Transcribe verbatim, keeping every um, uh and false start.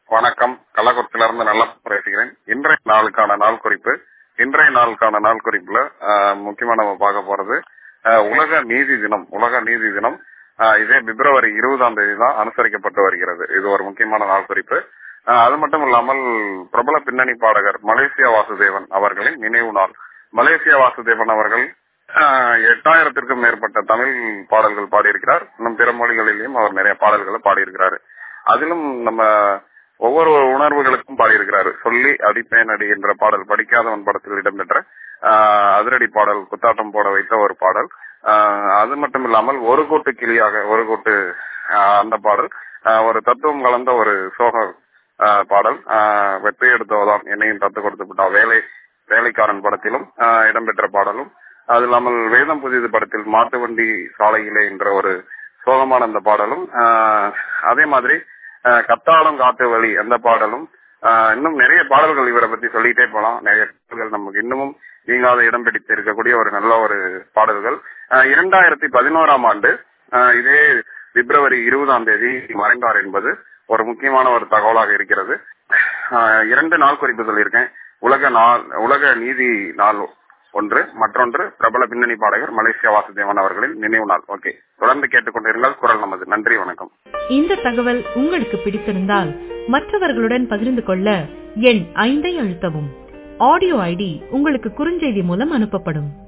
வணக்கம். கள்ளக்குறிச்சியிலிருந்து நல்லா பேசுகிறேன். இன்றைய நாளுக்கான நாள் குறிப்பு. இன்றைய நாளுக்கான நாள் குறிப்புல ஆஹ், முக்கியமா நம்ம பார்க்க போறது ஆஹ், உலக நீதி தினம். உலக நீதி தினம் ஆஹ், இதே பிப்ரவரி இருபதாம் தேதி தான் அனுசரிக்கப்பட்டு வருகிறது. இது ஒரு முக்கியமான நாள் குறிப்பு. ஆஹ், அது மட்டும் இல்லாமல் பிரபல பின்னணி பாடகர் மலேசியா வாசுதேவன் அவர்களின் நினைவு நாள். மலேசியா வாசுதேவன் அவர்கள் ஆஹ், எட்டாயிரத்திற்கும் மேற்பட்ட தமிழ் பாடல்கள் பாடியிருக்கிறார். இன்னும் பிற மொழிகளிலும் அவர் நிறைய பாடல்களை பாடியிருக்கிறார். அதிலும் நம்ம ஒவ்வொரு உணர்வுகளுக்கும் பாடியிருக்கிறாரு. சொல்லி அடிப்பேன் அடி என்ற பாடல் படிக்காதவன் படத்தில் இடம்பெற்ற ஆஹ், அதிரடி பாடல், குத்தாட்டம் போட வைத்த ஒரு பாடல். ஆஹ், அது மட்டும் இல்லாமல் ஒரு கூட்டு கிளியாக ஒரு கூட்டு ஆஹ், அந்த பாடல் ஆஹ், ஒரு தத்துவம் கலந்த ஒரு சோக ஆஹ், பாடல். ஆஹ், வெற்றி எடுத்தவதான் என்னையும் தத்து கொடுத்து விட்டா வேலை வேலைக்காரன் படத்திலும் ஆஹ், இடம்பெற்ற பாடலும். அது இல்லாமல் வேதம் புதிது படத்தில் மாட்டு வண்டி சாலையிலே என்ற ஒரு சோகமான அந்த பாடலும். ஆஹ், அதே மாதிரி ஆஹ், கத்தாளம் காட்டு வழி அந்த பாடலும். ஆஹ், இன்னும் நிறைய பாடல்கள் இவரை பத்தி சொல்லிட்டே போலாம். நிறைய பாடல்கள் நமக்கு இன்னமும் நீங்காத இடம் பிடித்து இருக்கக்கூடிய ஒரு நல்ல ஒரு பாடல்கள். ஆஹ், இரண்டாயிரத்தி பதினோராம் ஆண்டு ஆஹ், இதே பிப்ரவரி இருபதாம் தேதி மறைந்தார் என்பது ஒரு முக்கியமான ஒரு தகவலாக இருக்கிறது. ஆஹ், இரண்டு நாள் குறிப்பு சொல்லியிருக்கேன். உலக நாள் உலக நீதி நாள் ஒன்று, மற்றொன்று பிரபல பின்னணி பாடகர் மலேசியா வாசுதேவன் அவர்களின் நினைவு நாள். ஓகே, தொடர்ந்து கேட்டுக்கொண்டிருங்கள் குரல் நமது. நன்றி, வணக்கம். இந்த தகவல் உங்களுக்கு பிடித்திருந்தால் மற்றவர்களுடன் பகிர்ந்து கொள்ள எண் ஐந்தை அழுத்தவும். ஆடியோ ஐடி உங்களுக்கு குறுஞ்செய்தி மூலம் அனுப்பப்படும்.